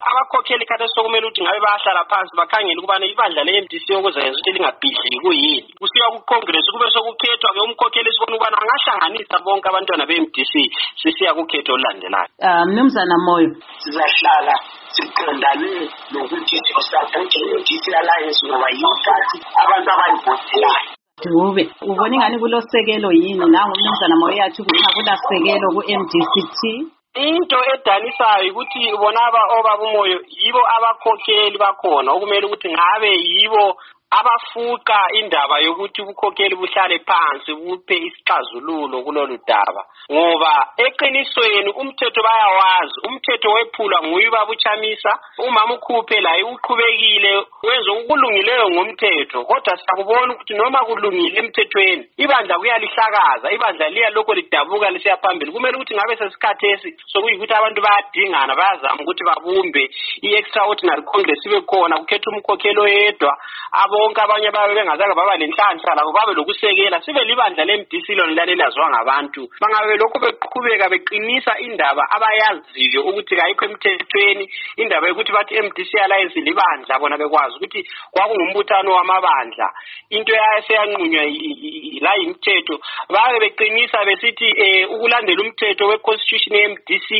abakhokheli khathesi sokumele ukuthi ngabe bayahlala phansi bakhangele ukubana ibandla le-MDC okuzenza ukuthi lingabhidliki kuyini. Kusiya ku-Congress kube sokukhethwa-ke umkhokheli sibona ukubana angahlanganisa bonke abantwana be-MDC sisiya kukhetho olulandelayo. Mnumzana Moyo, sizahlala siqondane nokuthi sisapothe i-MDC Alliance ngoba yiphathi abantu abayivotelayo. Dube ubona ingani kulosekelo yini nangu Mnumzana Moyo yathi ukuthi akulasekelo ku-MDC-T? Into edanisayo ukuthi bona obaba umoyo yibo abakhokheli bakhona okumele ukuthi ngabe yibo abafuqa indaba yokuthi ubukhokheli buhlale phansi buphe isixazululo kulolu daba, ngoba eqinisweni umthetho bayawazi, umthetho wephula nguye babuchamisa. Umama ukhuphe la uqhubekile wenza ukulungileyo ngomthetho, kodwa sakubona ukuthi noma kulungile emthethweni ibandla kuyalihlakaza, ibandla liya lokho lidabuka lisiya phambili. Kumele ukuthi ngabe sesikhathesi sokuyikuthi abantu bayadingana bayazama ukuthi babumbe i-extraordinary congress ibe khona kukhetha umkhokheli oyedwa, bonke abanye babe bengazange baba lenhlanhla labo babe lokusekela sibe libandla le-MDC lona lalelaziwa ngabantu. Bangabe lokho beqhubeka beqinisa indaba abayaziyo ukuthi kayikho emthethweni, indaba yokuthi bathi MDC Alliance libandla bona bekwazi ukuthi kwakungumbuthano wamabandla, into yaseyanqunywa la imithetho, babe beqinisa besithi ukulandela umthetho we-constitution ye-MDC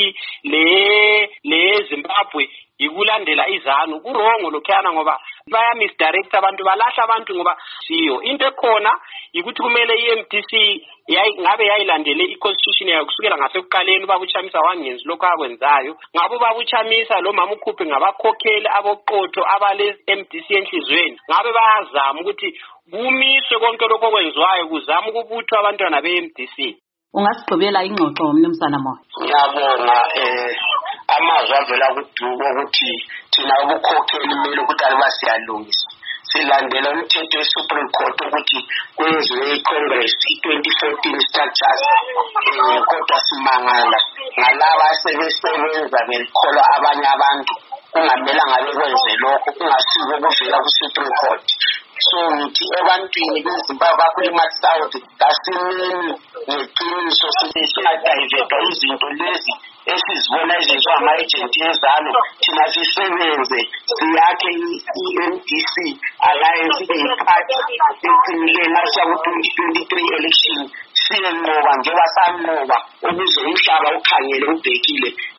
le Zimbabwe ikulandela izanu. Kurongo lokhana ngoba baya misdirect abantu, balahla abantu ngoba siyo into ekhona ukuthi kumele i-MDC ngabe yayilandele i-constitution yayo kusukela ngasekuqaleni. Babuchamisa wangenzi lokho akwenzayo, ngabo babuchamisa lo mama ukhuphe ngabakhokheli aboqotho abale-MDC enhlizweni, ngabe bayazama ukuthi kumiswe konke lokho okwenziwayo kuzama ukubuthwa abantwana be-MDC. Ungasigqibela ingxoxo Mnumzana Moyo? Ngiyabonga amazwi avela kuDuku ukuthi thina ubukhokheli kumele ukuthi alibasiyalungisa, silandela umthetho we-Supreme Court ukuthi kwenziwe i-Congress i-2014 structures, kodwa simangala ngalaba asebesebenza belikholwa abanye abantu kungamelanga bekwenze lokho, kungasiko ukuvela ku-Supreme Court. So ngithi ebantwini beZimbabwe bakule-North South kasimeni ngeqiniso singadayiveta izinto lezi esizibona ezenziwa ama-agenti ezalo, thina sisebenze siyakhe i-MDC Alliance iyiphathi eqinileyo nasiya ku-2023 election siyenqoba njengoba sanqoba ukuze umhlaba ukhangele ubhekile